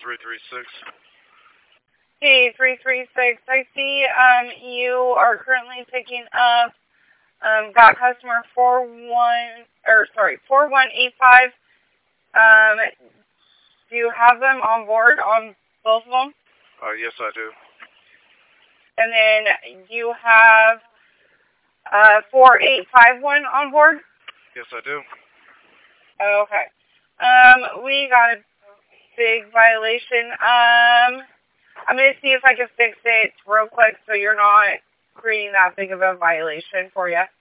336. Hey, 336. I see you are currently picking up got customer 4185. Do you have them on board on both of them? Yes, I do. And then you have 4851 on board? Yes, I do. Okay. We got a big violation. I'm going to see if I can fix it real quick so you're not creating that big of a violation for you.